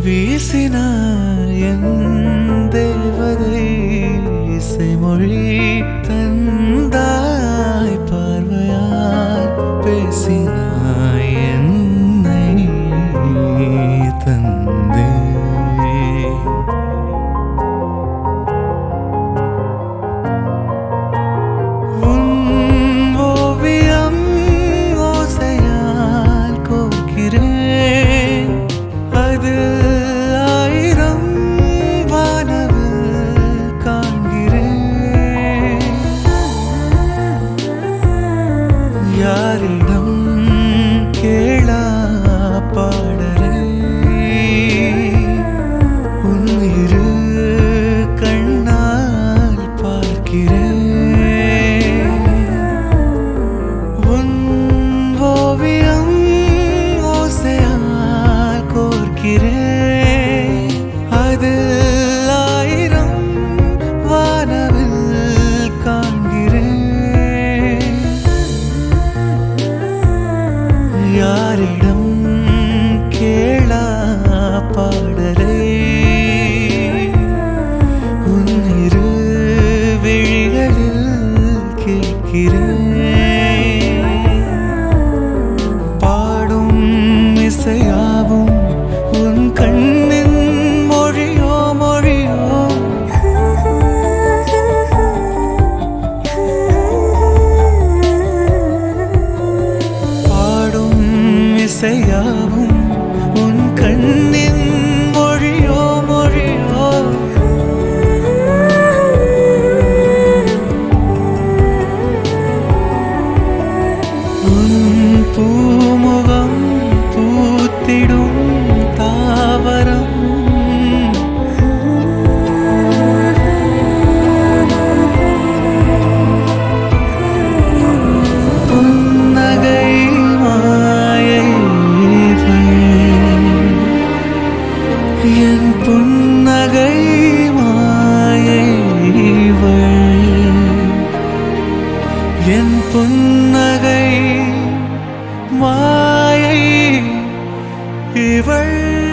வீசினார் என் தேவதை இசைமொழி தந்தாய் பார்வையால் பேசினாய் என்னை தந்தே யாரிடம் கேளா பாடரே உன் இரு கண்ணால் பார்க்கிறேன் உன் ஓவியம் ஓசையால் கோர்க்கிறேன் அது ஆயிரம் வானவில் காண்கிறேன் யாரிடம் கேளா பாடலே உன் இரு விழிகளில் கேட்கிறேன் பாடும் இசையாவும் உன் கண்ணின் மொழியோ மொழியோ இசையாவும் உன் கண்ணின் மொழியோ மொழியோ உன் பூமுகம் பூத்திடும் தாவரம் என் புன்னகை மாயைவள் என் புன்னகை மாயை இவள்